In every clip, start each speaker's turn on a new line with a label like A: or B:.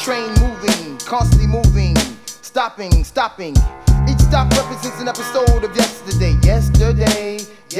A: train moving, constantly moving, stopping. Each stop represents an episode of yesterday. Yesterday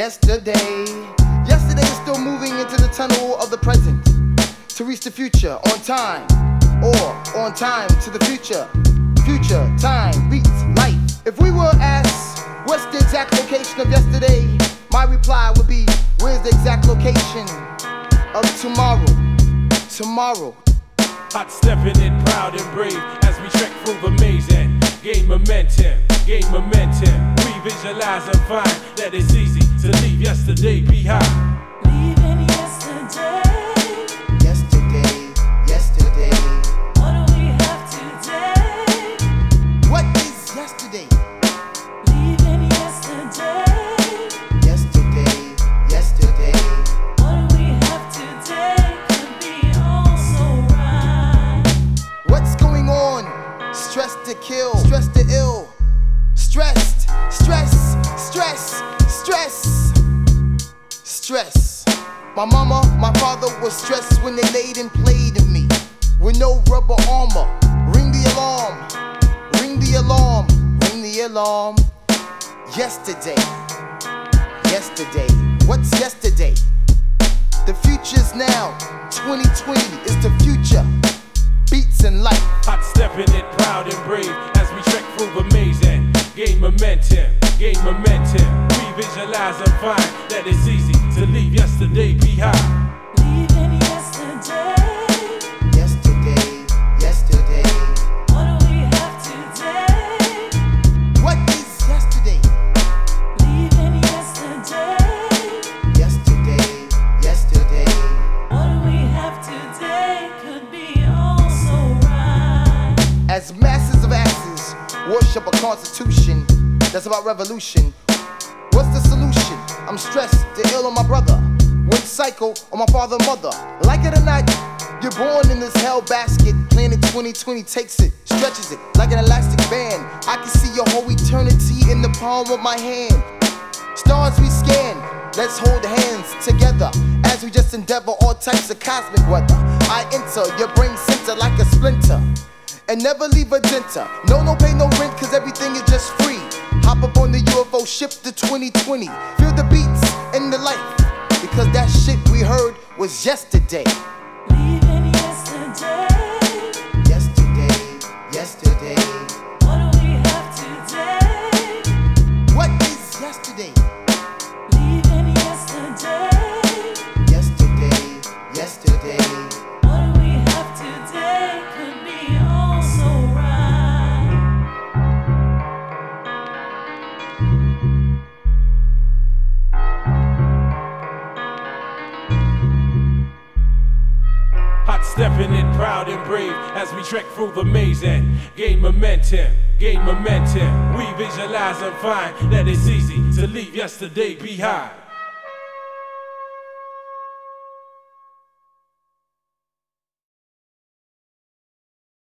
A: is still moving into the tunnel of the present to reach the future on time, or on time to the future. Future, time, beats, light. If we were asked, what's the exact location of yesterday? My reply would be, where's the exact location of tomorrow? Tomorrow.
B: Hot stepping in, proud and brave as we trek through the maze and gain momentum. We visualize and find that it's easy to leave yesterday behind.
C: Leaving yesterday.
A: Yesterday.
C: What do we have today?
A: What is yesterday?
C: Leaving yesterday.
A: Yesterday.
C: What do we have today could be also right.
A: What's going on? Stress to kill, stress to ill. Stressed, stress. My mama, my father was stressed when they laid and played in me with no rubber armor. Ring the alarm. Yesterday. What's yesterday? The future's now. 2020 is the future. Beats and light.
B: Hot stepping in, proud and brave as we trek through the maze and gain momentum. We visualize and find that it's easy to leave yesterday behind.
C: Leaving yesterday.
A: Yesterday.
C: What do we have today?
A: What is yesterday?
C: Leaving yesterday.
A: Yesterday.
C: What do we have today could be also right.
A: As masses of asses worship a constitution that's about revolution, what's the solution? I'm stressed, the ill on my brother, went psycho on my father and mother. Like it or not, you're born in this hell basket. Planet 2020 takes it, stretches it like an elastic band. I can see your whole eternity in the palm of my hand. Stars we scan, let's hold hands together as we just endeavor all types of cosmic weather. I enter your brain center like a splinter and never leave a denter. No pay, no rent, cause everything is just free. Hop up on the UFO ship to 2020. Feel the beats and the life, because that shit we heard was yesterday.
C: Leaving yesterday.
A: Yesterday.
C: What do we have today?
A: What is yesterday?
C: Leaving yesterday.
A: Yesterday.
C: What do we have today could be also right.
B: Hot stepping in, proud and brave as we trek through the maze and gain momentum. We visualize and find that it's easy to leave yesterday behind.